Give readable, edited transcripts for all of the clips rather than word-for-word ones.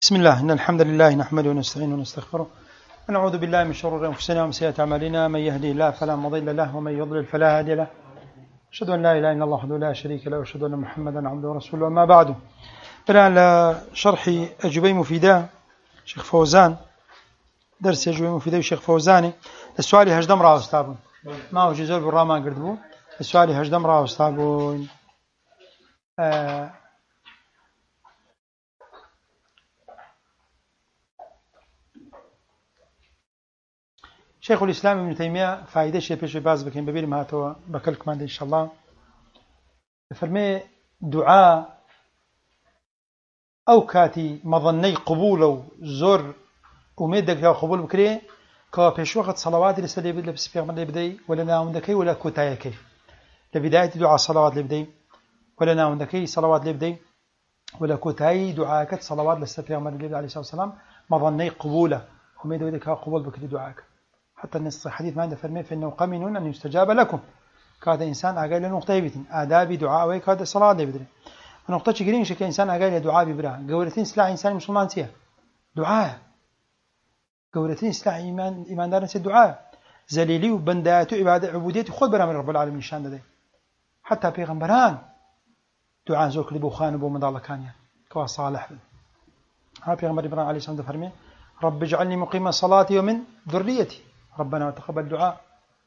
بسم الله إن الحمد لله نحمده ونستعينه ونستغفره ونعوذ بالله من شرور أنفسنا ومن سيئات أعمالنا من يهديه الله فلا مضل له ومن يضلل فلا هادي له أشهد أن لا إله إلا الله وحده لا شريك له وأشهد أن محمدا عبده ورسوله أما بعد على شرح أجوبة مفيدة شيخ فوزان درس أجوبة مفيدة الشيخ فوزاني السؤال هجدم راه أستاذ ما هو جزول بالرامان قردبو السؤال هجدم راه أستاذ شيخ الإسلام ابن تيمية فائدة شيء بيش باز بكين ببير ما هاتوا بكلك ما إن شاء الله فرمي دعاء أو كاتي مظني قبوله زور ومدك يا قبول بكري كوا بيش وقت صلوات لسه لبس بيعمل لبدي ولا ناوندكي ولا كوتايكي لبداية دعاء صلوات لبدي ولا ناوندكي صلوات لبدي ولا كوتاي دعاءك صلوات لسه بيعمل لبدي عليه الصلاة والسلام مظني قبوله ومدك يا قبول بكري دعاءك حتى النص الحديث ما عنده فرمي فإنه قمن أن يستجاب لكم كهذا إنسان أقل نقطة بيتين آداب دعاء وكهذا صلاة لبدري ونقطة شجرين شك إنسان أقل دعاء ببرا جورتين سلاح إنسان مسلمان سيا دعاء جورتين سلاح إيمان دار نسي دعاء زليلي وبندات وعبادة عبودية خود برا من رب العالمين نشان ده حتى بيغمبران دعاء زوك لبوخان وبو مضالة كانيا كوا صالح ها بيغمبر إبراهيم عليه السلام فرمي رب اجعلني مقيم صلاتي ومن ذريتي ربنا وتقبل دعاء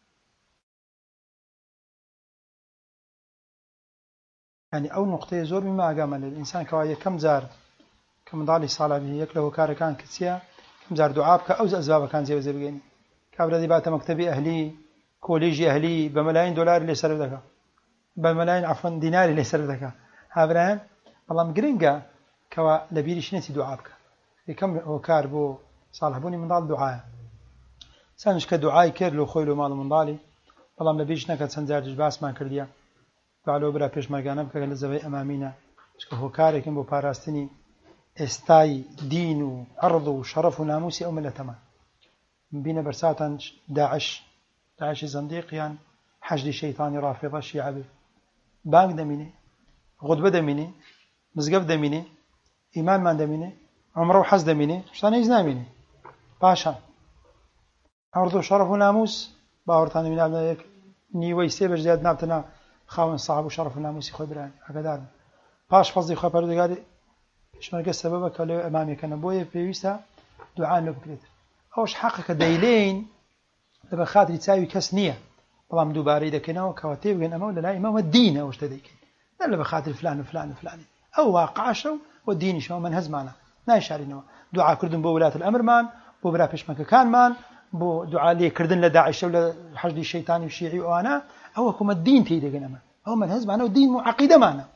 يعني أو نقطة زور مما أقام الإنسان كواية كم زار كم ضالي صالح به يكله كار كان كتسيا كم زار دعاء كأوز أسباب كان زي بجيني كابر ذي بات مكتبي أهلي كوليجي أهلي بملايين دولار اللي سرب ذكا بملايين عفوا دينار اللي سرب ذكا هابران الله مقرنجا كوا لبيرش نسي دعاءك كم هو كار بو صالح بوني من ضال دعاء سانش كدعاء كير لو خويلو مال من ضالي والله ما بيش نكد سنزار جباس ما كرديا بعلو برا پیش مرگانه بکه لزوی امامينا شكو هو كاركين بو باراستني استاي دين و عرض و شرف و ناموسي او ملتما بين برساتا داعش زنديق يعني حشد شيطاني رافضة شيعة به بانك دميني غدبة دميني مزقف دميني إيمان من دميني عمره وحز دميني شتاني إزناميني باشا عرض و شرف و ناموس باورتاني من أبنائك نيوي سيبش زياد نابتنا خاون صعب وشرف الناموسي خوي براني هكذا باش فضي خو پروردگار شنو السبب كله امامي كان بويه بيوسا دعاء له بكريت اوش حقك دليلين لما خاطر تساوي كسنيه والله دوباره اذا كانوا كواتيب كان امام لا امام الدين اوش تديك لا بخاطر فلان وفلان وفلان او واقع شو والدين شو منهز معنا ناشارينه دعاء كردن بو ولاة الامر مان بو برا فيش كان مان بو دعاء لي كردن لداعش ولا حشد الشيطاني والشيعي وانا هو كم الدين تيجي جنما هو منهز معنا والدين مو عقيدة معنا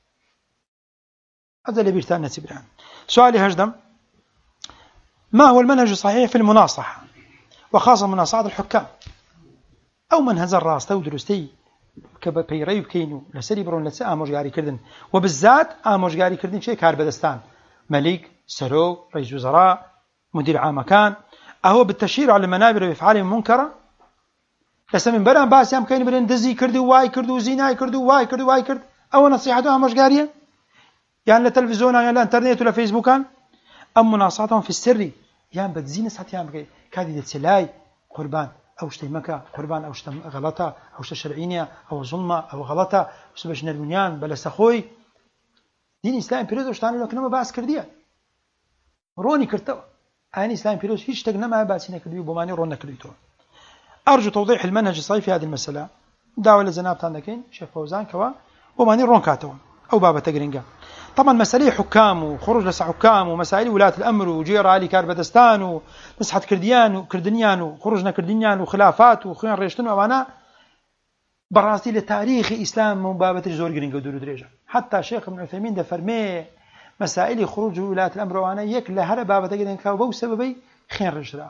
هذا اللي بيرتان نسبران سؤالي هجدم ما هو المنهج الصحيح في المناصحة وخاصة مناصحة الحكام أو منهز الراس تو درستي كبيري بكينو لسري برون لسا آموش جاري كردن وبالذات آموش جاري كردن شيء كاربدستان ملك سرو رئيس وزراء مدير عام كان أهو بالتشهير على المنابر بأفعال منكرة لسه من برام باس يام كاين برين دزي كردو واي كردو زيناي كردو واي كردو واي كرد او نصيحتها مش قاريه يعني لا تلفزيون يعني لا انترنت ولا فيسبوك ام مناصاتهم في السر يعني بتزين ساعات يعني كادي تسلاي قربان او شتي مكه قربان او شتي غلطه او شتي شرعينيه او ظلمه او غلطه سبش نرميان بلا سخوي دين اسلام بريدو شتان لو كنما باس كرديه روني كرتو اني اسلام بريدو هيش تقنما باسينه كرديو بماني رونا كرديتو أرجو توضيح المنهج الصحيح في هذه المسألة دعوة لزناب تاندكين شيخ فوزان كوا وماني رون كاتون أو بابا تقرنجا طبعا مسائل حكام وخروج لسا حكام ومسائل ولاة الأمر وجير علي كاربدستان ومسحة كرديان وكردنيان وخروجنا كردنيان وخلافات وخيان ريشتن وأنا براسي لتاريخ إسلام وبابا تجزور قرنجا ودور دريجة حتى شيخ ابن عثيمين ده فرمي مسائل خروج ولاة الأمر وأنا يك لهذا بابا تقرنجا وبو سببي خيان ريشتن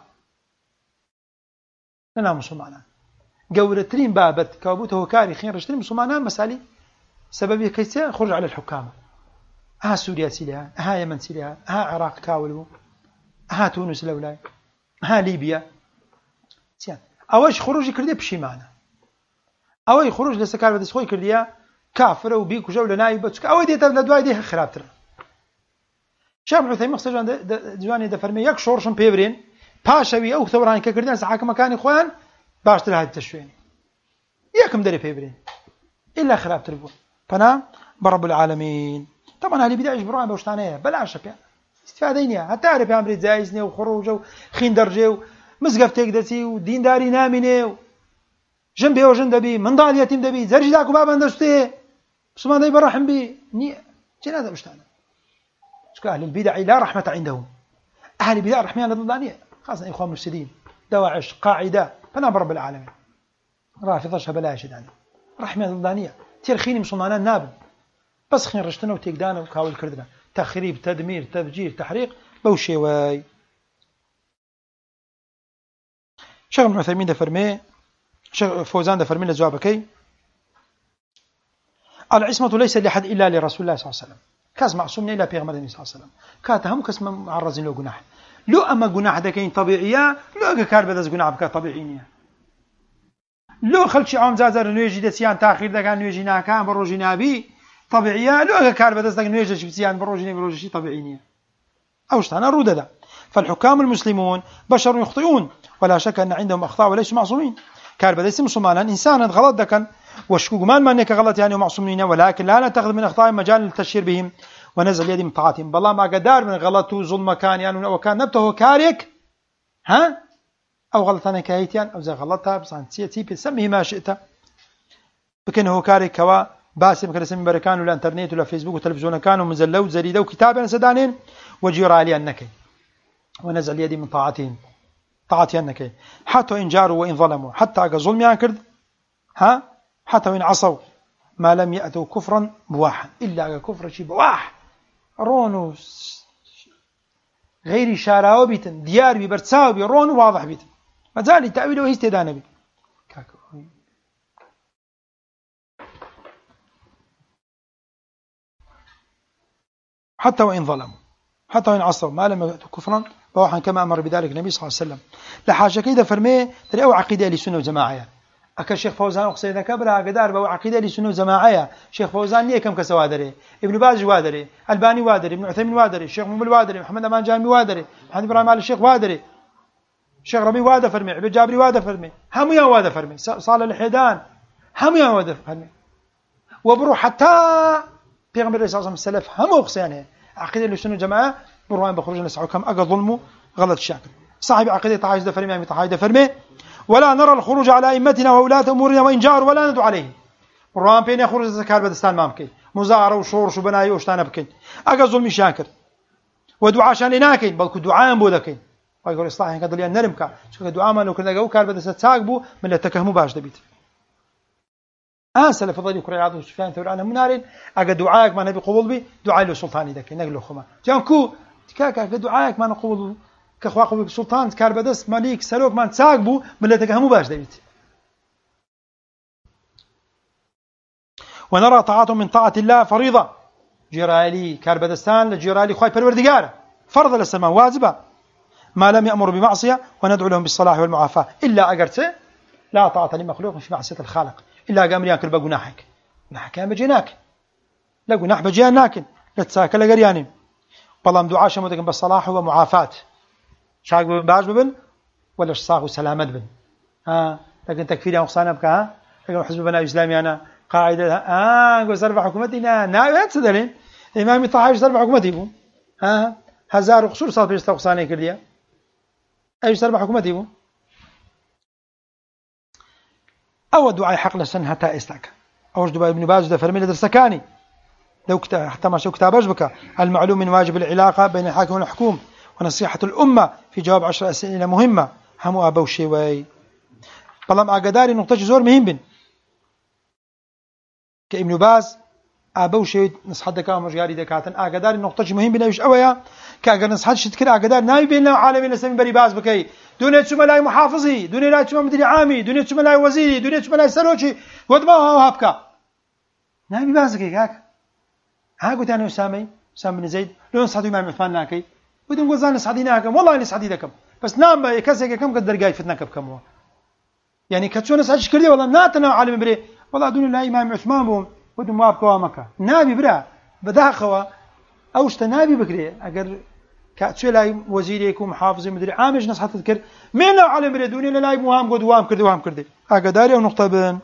لنا مسلمانا جورترين بابت كابوته كاري خير رجتين مسلمانا مسالي سبب كيسة خرج على الحكام ها سوريا سيلها ها يمن سيلها ها عراق كاولو ها تونس لولاي ها ليبيا سيان أوش خروج كردي بشيمانا أوي خروج لسكار بدس خوي كرديا كافر وبيك وجولة نايبة أوي دي تبلا دواي دي خرابتر شيخ ابن عثيمين قسەجان جوانی دەفەرمێ یەک شۆڕشم پێ برێن پاشەوی ئەو ثەورانی کە کردیان حاکمەکانی خۆیان باشتر هاتیتە شوێنی یەکم دەرێ پێ برێن إلا خراپتر بوون پەنا بە رەب العالەمین. طبعا هەلی بیداعیش بڕوان بەو شتانەیە بەلاشە پێیان استفادەی نییە هەتا هەرێ پێیان بڕێت جایز نییە و خڕوژە و خین دەڕژێ و مزگەفتێک دەچی و دینداری نامینێ و ژن بێوە ژن دەبی منداڵ یەتیم دەبی جەرجی داک و بابان دەستێ مسلمان دەی بەڕەحم بی نییە چێ نادە ئەو شتانە چونکە ئەهل البدع لا رحمة عندهم أهل البدع رحميان لله دانية خاصة إخوان مفسدين دواعش قاعدة فأنا برب العالمين رافضة شبلاء شداني رحميان لله دانية تيرخيني مسلمانان نابن بس خين رشتنا وتيقدانا وكاول كردنا تخريب تدمير تفجير تحريق بوشي واي شيخ ابن عثيمين دفرمي شيخ فوزان دفرمي لجوابكي العصمة ليس لأحد إلا لرسول الله صلى الله عليه وسلم كاس معصوم إلا بيغمر النبي صلى الله عليه وسلم كاتهم كاس معرضين له جناح لو أما جناح دكين طبيعية لو كار بدأ جناح بك طبيعية لو خلشي عام زازر نيجي دسيان تأخير دكان نيجي ناكان بروجي نابي طبيعية لو كار بدأ دك نيجي شفتيان بروجي طبيعية أوش أنا رودة فالحكام المسلمون بشر يخطئون ولا شك أن عندهم أخطاء وليسوا معصومين كار بدأ اسم مسلمان إنسانا غلط دكان وشكوك ما أنك غلط يعني ومعصومين ولكن لا نتخذ من أخطاء مجال للتشهير بهم ونزل يدي من طاعتهم بالله ما قدار من غلط وظلم كان يعني وكان نبته كارك ها أو غلط أنا كايتيان أو زي غلطها بس عن تي سميه ما شئت بكن هو كارك كوا باسم كان اسم بركان ولا انترنت ولا فيسبوك وتلفزيون كانوا مزلوا زريدة وكتابا سدانين وجير علي أنك ونزل يدي من طاعتهم طاعتي أنك حتى إن جاروا وإن ظلموا حتى ظلم ينكرد ها حتى وإن عصوا ما لم يأتوا كفرا بواحا إلا كفر شي بواح رونو غير شاراو بيتن ديار ببرتساو برونو واضح بيتن مازال تأويله هي استدانة بي حتى وإن ظلموا حتى وإن عصوا ما لم يأتوا كفرا بواحا كما أمر بذلك النبي صلى الله عليه وسلم لحاجة كيدا فرمي ترى أو عقيدة لسنة وجماعة أكا شيخ فوزان وقصيدة كبرها قدار بو عقيدة لسنة وجماعة شيخ فوزان نيه كم كسوادري ابن باز وادري الباني وادري ابن عثيمين وادري الشيخ ممل وادري محمد أمان جامي وادري محمد إبراهيم آل الشيخ وادري الشيخ ربي وادا فرمي عبد جابري وادا فرمي هميا وادا فرمي صالح الحيدان هميا وادا فرمي وبرو حتى بيغمبر الرسول صلى الله عليه وسلم السلف هم وقصيانه عقيدة لسنة وجماعة بروان بخرج نسعوا كم أقا ظلموا غلط الشاكل صاحب عقيدة طحايش فرمي عمي طحايش فرمي ولا نرى الخروج على أئمتنا وولاة أمورنا وإن جاروا ولا ندعو عليه بروان بين يخرج الزكاة بدستان مامكي مزارة وشورش وبناي وشتانا بكين أقا ظلمي شاكر ودعاء شان لناكين بل كدعاء بودكين ويقول إصلاحي كذا لأن نرمك شو دعاء ما لو كنا جو كار بدست ساقبو من التكهمو باش دبيت سلف فضل يكري عضو سفيان ثور أنا منارين أقا دعاءك ما نبي قبول بي دعاء له سلطاني دكين نقله خما جانكو تكاكا دعاءك ما نقبول كخواقو بالسلطان كار بدست مليك سلوك ما تساقبو من التكهمو باش دبيت ونرى طاعتهم من طاعة الله فريضة جيرالي كار بدستان لجيرالي خواي بالوردقارة فرض للسماء واجبة ما لم يأمر بمعصية وندعو لهم بالصلاح والمعافاة إلا أقرته لا طاعة لمخلوق في معصية الخالق إلا قام يأكل بجناحك جناحك يا بجناك لا جناح بجناك لا تساكل لجريانين والله دعاء شمودك بالصلاح ومعافاة شاق باج ببن ولا صاغ وسلامة بن لكن تكفير نقصان بك لكن حزب بناء الإسلامي أنا قاعدة قل سرب حكومتنا ناوي تسدلين إمامي طاحش سرب حكومتي هزار قصور صار في استقصاني كرديا أي سرب حكومتي بو أو دعاء حق لسن حتى استاك أوش دعاء ابن باز ده فرمي لدرسكاني لو حتى ما شو كتابش بك المعلوم من واجب العلاقة بين الحاكم والحكوم ونصيحة الأمة في جواب 10 أسئلة مهمة هم أبو شيوي بلام أقداري نقطة زور مهم بن كابن باز أبو شيء نصحد دكا ومجاري دكاتن أقداري نقطة مهم بن أيش أويا كأجر نصحد شتكر أقدار ناي بيننا وعالمين لسمي بري باز بكي دنيا ثم لا محافظي دنيا لا ثم مدير عامي دنيا ثم لا وزيري دنيا ثم لا سروشي ودماغ وهابكا ناي باز كي كاك قلت أنا أسامي بن زيد لو نصحد إمام عثمان ناكي بدون قزان نصحديناكم والله نصحدي لكم بس نام كسر كم قدر جاي فتناك بكم هو يعني كتشون نصحد شكري والله ناتنا عالم بري والله دون لا إمام عثمان بوم بدون ما أبكوا مكة نابي برا بداخوا ئەو شتە نابی بکرێ ئەگەر کاتچێ لای وەزیرێک و محافظی مدیری عامش نەسحەتت کرد مێن لەو عالم برێ دوونێ لە لای موهام گۆ دوام کردی ئاگاداری ئەو نقطە بن.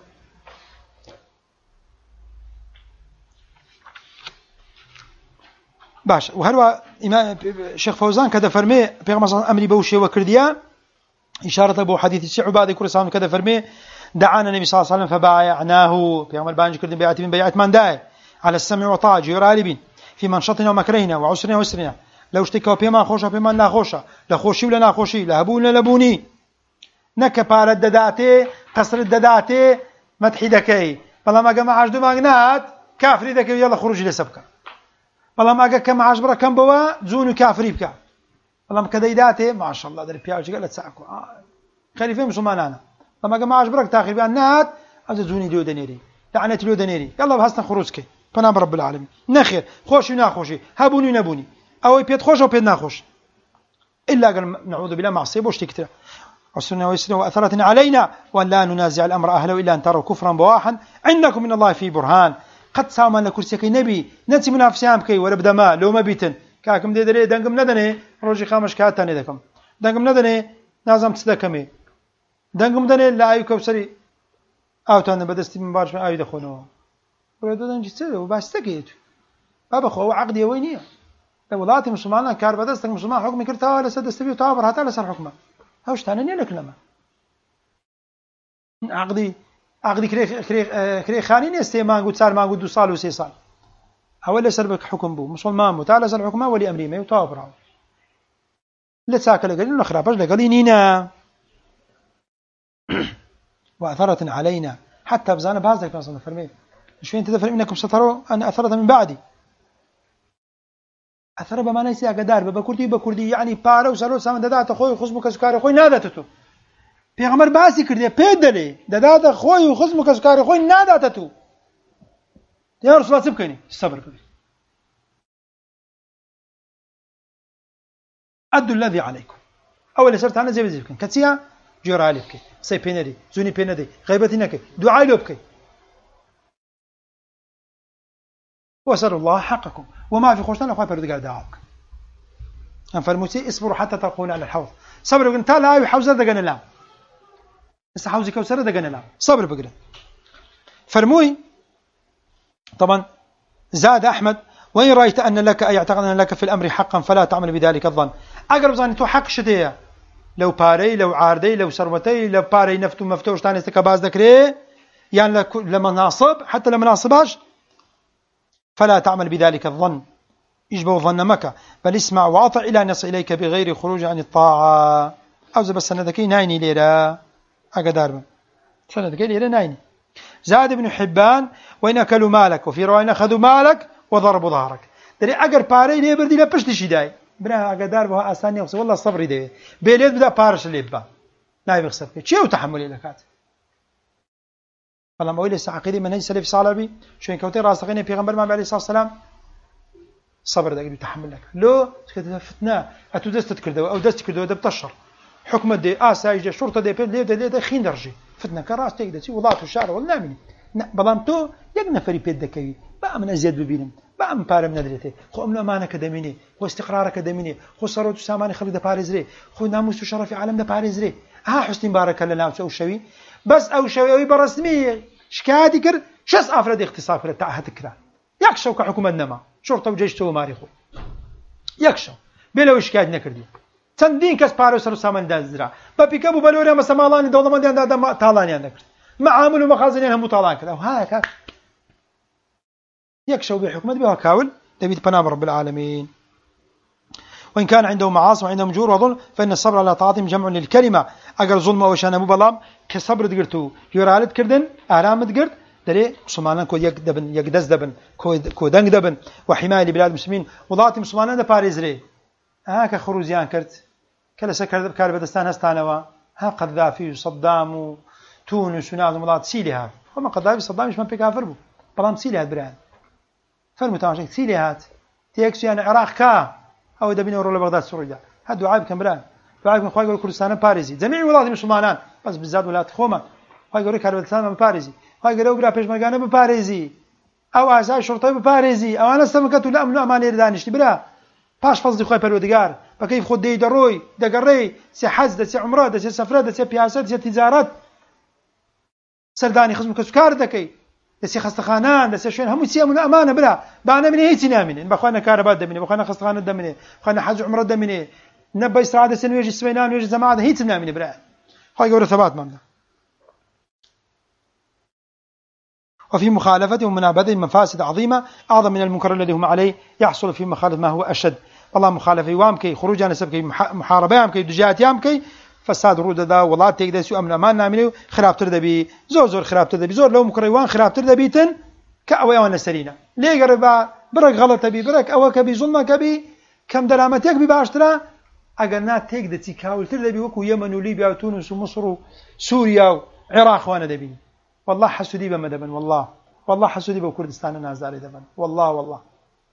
باش وهروە شيخ فوزان كذا فرمي پیغمبر امري بو شيء وكرديا اشاره بو حديث عباده كرسان كذا فرمي دعانا النبي صلى الله عليه وسلم فبايعناه پیغمبر بانج كردن بيعت من بيعت من داي على السمع والطاعه جرالبين في منشطنا ومكرهنا وعسرنا ويسرنا لو اشتكوا بما خوشا بما لا خوشا لا خوشي ولا لا خوشي لا هبون ولا لبوني نك بار الدداتي قصر الدداتي مدحي دكي والله ما جمع عجدو ماغنات كافري دكي يلا خروج لسبك والله ما كم عشرة كم بوا زون كافري بك والله كديداته ما شاء الله در بياج قالت ساكو خليفه مسلمان انا والله ما جمع عشرة تاخير بانات از زوني ديو دنيري لعنت له دنيري يلا بهسنا خروجك فانا برب العالمين نخير خوشي ناخوشي هبوني نبوني او بيت خوش او بيت ناخوش الا قال نعوذ بالله معصيه بوش تكتر عسرنا ويسرنا واثرتنا علينا وان لا ننازع الامر اهله الا ان تروا كفرا بواحا عندكم من الله في برهان قد سامان لكرسيك نبي نتي منافسيام كي ولا بدما لو ما بيتن كاكم دي دري دنگم ندني روجي خامش كاتاني دكم دنگم ندني نازم تصدكمي دنگم دني لا اي كوسري اوتان بدستي من بارش اي دخونو ودن جيتو باستكيت بابا خو عقدي وينيه ولاتي مسلمان كار بدست مسلمان حكم كرتا ولا سدستبي طابر حتى لسر حكمه هاوش تاني لك لما عقدي كري خانين استيمان قد صار ما قد 2 سال و3 سال أول سربك حكم بو مسلمان متعالى سر حكمه ولي أمري ما يطابر لا تساكل قال له خرابش قال نينا وأثرت علينا حتى بزانا بهذاك مثلا فرمي شو انت تفهم انكم ستروا ان اثرت من بعدي اثر بمعنى سي اقدار بكردي يعني بارو سالو سام ددات خوي خصمك سكار خوي نادتو پیغمبر باسی کرده پیدلی دادات خوی و خصم کسکار خوی نادات تو یا رسول الله سبکنی صبر کنی ادوا الذي عليكم اول سرت انا زي بزيكم كتيا جور عليك سي بيندي زوني بيندي غيبتينك دعاء لبك وسر الله حقكم وما في خوشنا اخوي برد قال دعاك ان فالموتي اصبروا حتى تلقون على الحوض صبروا انت لا يحوز دغنا لا استحوزي كوثر دغنا لا صبر بقرا فرموي طبعا زاد احمد وان رايت ان لك اي اعتقد ان لك في الامر حقا فلا تعمل بذلك الظن اقرب ظن تو حق شديه لو باري لو عاردي لو سروتي لو باري نفتو مفتوش ثاني استكباز ذكري يعني لمناصب حتى لمناصباش فلا تعمل بذلك الظن يجبو ظن مكة بل اسمع واطع الى نص اليك بغير خروج عن الطاعه او بس سندكي نايني ليره اقدار سندكي ليره نايني زاد ابن حبان وان اكلوا مالك وفي روايه اخذوا مالك وضربوا ظهرك دري اگر باري لي بردي لا پشت شيداي برا اقدار بها اساني والله صبري ده بيلد بدا بارش ليبا لا يخسر شيء وتحمل لكات فلما ويل عقيده منهج سلف صالح شو كوتي راسخين پیغمبر ما عليه الصلاه والسلام صبر ده تحمل لك لو فتنا اتو دست كردو او دست كردو ده بتشر حكم دي اسايج شرطه دي ليه خين درجه فتنا كراس تقدر تي وضعت الشارع ولا نامني بلامتو يقنا فري بيدكي بقى من ازيد ببينم بقى من بار من ندرته خو امن امانه كدميني خو استقرار كدميني خو ثروت سامان خلي ده باريس ري خو ناموس وشرف عالم ده باريس ري ها حسين بارك الله ناس او شوي بس او شوي برسمي شكادي كر شس افراد اختصاص تاع هتكرا يكشو كحكومه نما شرطه وجيش تو ماريخو يكشو بلا وشكاد نكردي تندين كاس باريس رو سامان دازرا بابيكابو بلوريا مسمالاني دولماندي عند طالاني عندك معامل ومخازن هم طالان كذا وهكذا يكشو بحكمه بها كاول تبيت بنام رب العالمين وإن كان عنده معاصي وعنده مجور وظلم فإن الصبر على طاعتهم جمع للكلمة أجر ظلم أو شان أبو بلام كصبر دقرتو يرالد كردن آرام دقرت دري مسلمان كود يقدبن يقدس دبن كودنج دبن وحماية لبلاد المسلمين وضعت مسلمان ده باريس ري كخروجيان كرت كلا سكر بكار بدستان هستانوا ها قذافي وصدام وتونس وناس وضعت سيلها وما قذافي صدام مش من بكافر بو بلام سيلها بران فالمتعاش سيلهات تيكسو يعني عراق كا أو دبين ورول بغداد سوريا هاد دعاء كمران دعاء من خواجه كردستان باريزي جميع ولايات المسلمانان بس بالذات ولايات خوما خواجه كردستان باريزي خواجه لو برا بيشمرغانه باريزي أو أعزائي شرطة بباريزي أو أنا استمكت ولا أمن أمان يردانشتي بلا باش فصدي خوي برودگار بكيف خد دي دروي دقري سي حج دسي عمره دسي سفره دسي بياسات دسي تجارات سرداني خزم كسكار دكي دسي خستخانان دسي شوين هم يسيمون أمانة بلا بانا من هيتي نامين بخوانا كهرباء دمني بخوانا خستخانة دمني بخوانا حج عمره دمني نبى استعادة سنويجي سوينان ويجي زماعة هيتي نامين بلا هاي قولة ثبات ممنا وفي مخالفته ومنابذه مفاسد عظيمة أعظم من المنكر الذي هم عليه يحصل في مخالفة ما هو أشد والله مخالفة وامكي خروج عن سبكي محاربة امكي دجات يامكي فساد رود دا والله تيقدر سو أمن أمان نعمله خراب تردبي زور خراب تردبي زور لو مكروان خراب تردبيتن كأويان السرينة ليه قرب برك غلط بي برك أو كبي ظلم كبي كم درامتك بباشترا أجرنا تيقدر تكاول تردبي وكو يمن وليبيا وتونس ومصر وسوريا وعراق وانا دبي والله حسودي بمدبن والله حسودي بكردستان الناس داري دبن والله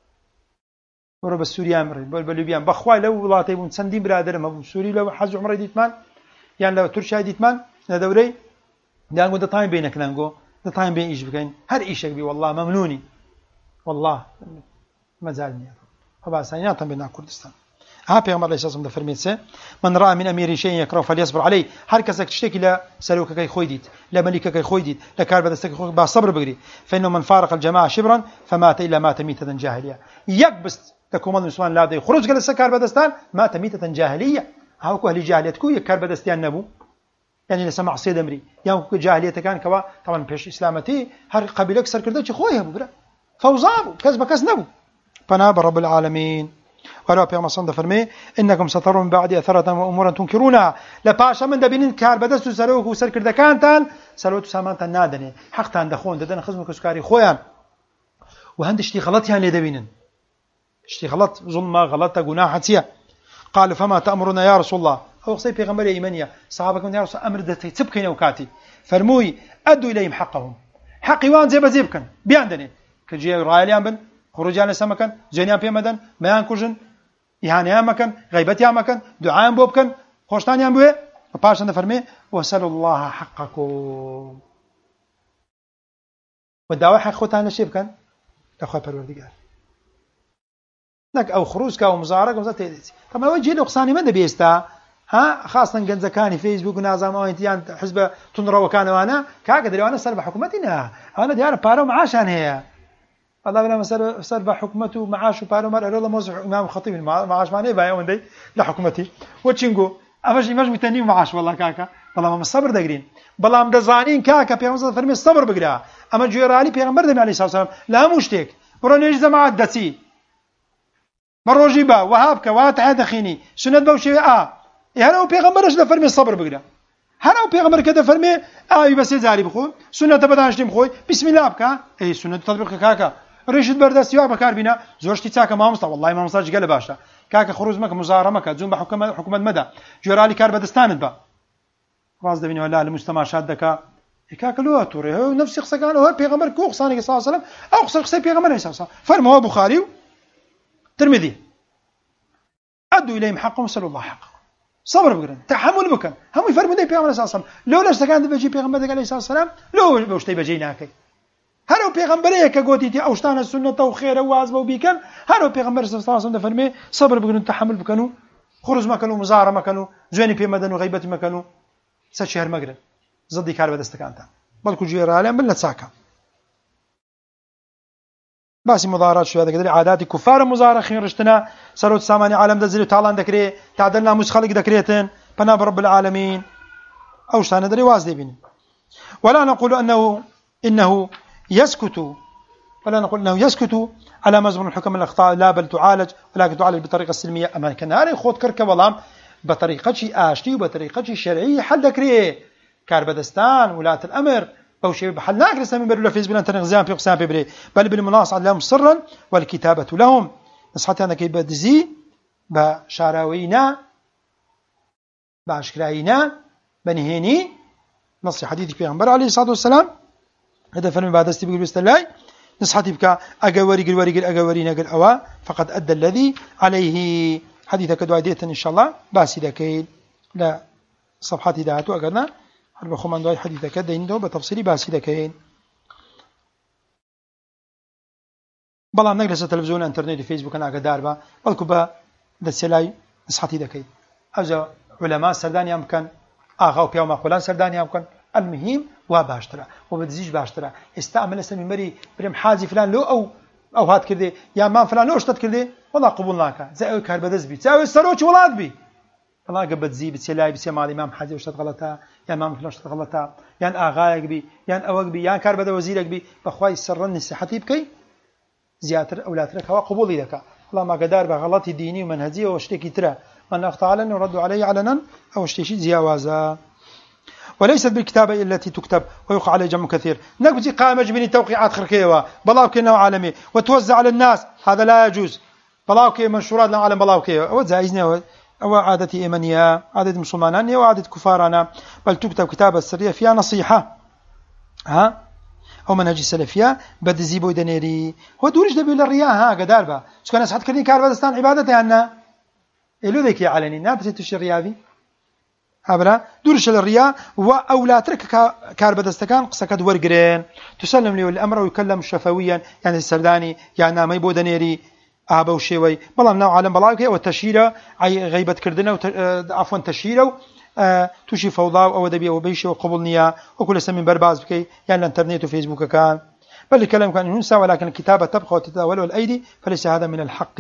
ورب السوريا امر بالليبيان بخواي لو ولاته بون سندين برادر ما سوري لو حج عمره ديتمان يعني لو ترشا ديتمان ندوري دانغو ده تايم بينك نانغو ده تايم بين ايش بكين هر ايشك بي والله ممنوني والله ما زالني خلاص انا بين كردستان ها پیغمبر علیه السلام ده فرميت من رأى من امير شيء يكره فليصبر عليه هر کس تشتكي لا سلوك كي خويديت لا ملك كي خويديت لا كار بدستك خو با صبر بغري فانه من فارق الجماعه شبرا فمات الا مات ميته جاهليه يكبس تكون المسلمان لا ده خروج قال السكار بدستان مات ميته جاهليه هاكو اهل جاهليتكو يكار بدستان نبو يعني لسمع صيد امري يعني جاهليه كان كوا طبعا بيش اسلامتي هر قبيله كسر كردو خويا ببرا فوزابو كسب كسنبو فناب رب العالمين ولو بيغمبر صلى الله عليه وسلم انكم سترون من بعد اثرة وامورا تنكرونها لباشا من دبين كار بدستو سلوك وسر كردكانتان سلوت سامانتان نادني حقتان دخون ددن خزمك سكاري خويا وهند اشتي غلط يعني دبينن اشتي غلط ظلمه غلطه جناحتيا قال فما تأمرنا يا رسول الله او صي بيغمبر ايمانيا صحابكم يا رسول امر دتي تبكين وكاتي فرموي ادوا اليهم حقهم حقي وان زي بزيبكن بياندني كجي رايليان بن خروجان سمكن زينيان بيمدن ميان كوجن إهانة مكان غيبتي مكان دعاء بوبكن خوشتانيان بوه فباشن فرمي وسلوا الله حقكم والدعوة حق خوتان لشيب كان أخوة پروردگار نك أو خروج كأو مزارك وزات تيديتي طبعا وجه الأقصاني من بيستا ها خاصة جنزكاني فيسبوك ونازم أو انتيان حزب تنرى وكان وانا كاقدر وانا سلب حكومتنا أنا ديار بارو معاشان هي الله بلا مسألة سلب حكومته معاش وبارو مر الله موزع إمام الخطيب معاش معناه بايا وندي لحكومتي وتشينجو أفش إمام متني معاش والله كاكا والله ما الصبر دقرين بالله ما دزانين كاكا بيعمل فرمي الصبر بقرا أما جيرالي بيعمل دم عليه الصلاة والسلام لا مشتك برونيج زماعة دسي مروجيبا وهابك واتعاد خيني سنة بوشي هنا بيعمل رجل فرمي الصبر بقرا هنا بيعمل كذا فرمي بس يزاري بخو سنة بدانش تيم خوي بسم الله بكا أي سنة تطبيق كاكا رشد بردستيوا بكار بينا زوجتي تاكا ما مصطفى والله ما مصاج قال باشا كاكا خروج مك مزارمك زوم بحكومه مدى جورالي كار بدستاند با راس دبيني ولا المجتمع شادك كاكا لو توري هو نفس قصه قال هو بيغمر كو صاني صلى الله عليه وسلم او قصه بيغمر صلى الله عليه وسلم فرمى هو بخاري ترمذي ادوا اليهم حقهم صلى الله حقهم صبر بقرن تحمل بكن هم يفرموا دي بيغمر صلى الله عليه وسلم لو لاش كان بيجي بيغمر عليه الصلاه والسلام لو بوشتي بجيناكي هرو پیغمبره که گوتی تی اوشتان سنت و خیر و واجب و بیکن هرو پیغمبر صلی الله علیه و سلم فرمی صبر بکنن تحمل بکنن خروج مکنن مزاره مکنن زونی پی مدن و غیبت مکنن سچهر مگره زدی کار به دستکانتا بلکو جیر عالم بل ساکا بس مضارات شو هذا كده عادات كفار مزاره خير رشتنا سروت ساماني عالم دزل تعالى ذكري تعدلنا مش خلق ذكريتين بنا رب العالمين اوشتان دري واز دي ولا نقول انه يسكت ولا نقول انه يسكت على مزمن الحكم الاخطاء لا بل تعالج ولكن تعالج بطريقه سلميه اما كان هاري خود كركه والله بطريقه شيء اشتي وبطريقه شيء شرعيه حل ذكري كاربدستان ولاة الامر او شيء بحل ناقرس من بر في بلان تنغزام في قسام ببري بل بالمناصعه لهم سرا والكتابه لهم نصحتي انا كي بدزي بشاراوينا باشكراينا بنهيني نص حديث پیغمبر عليه الصلاه والسلام هذا فرمي بعد استبقى بستلاي نصحتي بك أجوري نقل أوا فقد أدى الذي عليه حديثك دعاء إن شاء الله بس إذا كيل لا صفحات دعاته أجرنا حرب خمان دعاء حديثك دين دو بتفصيل بس إذا كيل بەڵام نەک لەسەر تەلەڤیزیۆن ئینتەرنێت و فەیسبووکە ئاگادار بە بەڵکو بە دەستێلای نسحەتی دەکەیت ئەوجا عولەما سەردانیان بکەن ئاغا و پیا و ماخۆلان سەردانیان بکەن المهم وا باشترە و بە دزیش باشترە ئێستا ئەمە لەسەر میمبەری برێم حاجی فلان لۆ ئەو هات کردێ یا مام فلان لۆ شتت کردێ وەڵا قبول ناکە جا ئەوەی کار بەدەست بی جا ئەوەی سەرۆکی وڵات بی بەڵام گە بەدزی بچێ لای بچێ ماڵی مام حاجی و شتت غەڵەتە یا مام فلان شتت غەڵەتە یان ئاغایەک بی یان ئەوەک بی یان کار بەدە وەزیرێک بی بەخوای سەرڕەن نسیحەتی بکەی زیاتر ئەولاترەکەوە قبوڵی دەکا بەڵام ئاگادار بە غەڵەتی دینی و منهەجی ئەوە شتێکی ترە من أخطأ علنا يرد عليه علنا أو اشتيشي زياوازا وليست بالكتابة التي تكتب ويقع عليه جمع كثير نقبتي قائمة جبيني توقيعات خركيوة بلاوكي نوع عالمي وتوزع على الناس هذا لا يجوز بلاوكي منشورات لا عالم بلاوكي أو زايزني أو عادة إيمانية عادة مسلمانية وعادة كفارنا بل تكتب كتابة سرية فيها نصيحة أو منهج السلفية بدزي بو دنيري هو دورش دبي للرياء ها قدار با شو كان أسحد كرني كار بدستان عبادته أنه إلو ذيك علني نابتة الشريابي هبرا دورش للرياء وأولا ترك كار بدستكان قصكد ورقرين تسلم لي الأمر ويكلم شفويا يعني السرداني يعني ما يبو دنيري أبا وشيوي بلام نوع عالم بلاوكي والتشهيرة غيبة كردنا عفوا تشهيرة توشي فوضى أو دبي أو بيشي وقبول نية وكل سمين برباز بكي يعني الانترنت وفيسبوك كان بل الكلام كان ينسى ولكن الكتابة تبقى وتتداول الأيدي فليس هذا من الحق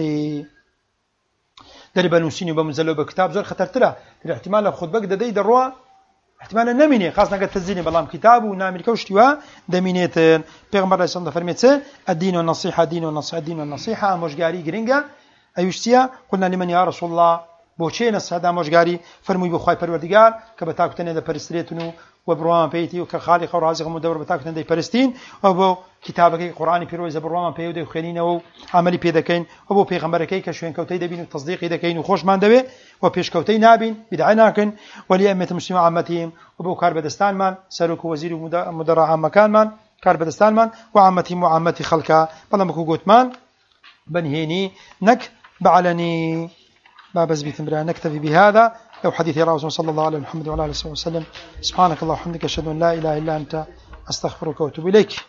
دري بنوسيني وبمزلو بكتاب زور خطر ترى الاحتمال لو خد بك ددي دروا احتمال نميني خاصة قد تزيني بلام كتاب ونعمل كوشتوا دمينيتن بيغمبر رئيس الله فرميته الدين والنصيحة الدين والنصيحة الدين والنصيحة مشجاري جرينجا أيوشتيا قلنا لمن يا رسول الله بوچه نصيحة مشجاري فرمي بخواي پروردگار كبتاكتن ده پرستريتنو وبروان بيتي وكخالق ورازق مدبر بتاكتن ده پرستين وبو كتابك قرآني بيروز بروان بيودي وخلينا وعملي بيدكين وبو پیغمبركي كشوين كوتي دبين وتصديق دكين وخوش مان دبي وبيش كوتي نابين بدعناكن وليأمة المسلمين عامتهم وبو كاربدستان مان سروك وزير مدراء عام مكان مان كاربدستان مان وعامتهم وعامتي خلقا بلما كو قوت مان بنهيني نك بعلني باب زبيت امرأة نكتفي بهذا لو حديث رسول صلى الله عليه محمد وعلى اله وسلم سبحانك اللهم وبحمدك اشهد ان لا اله الا انت استغفرك واتوب اليك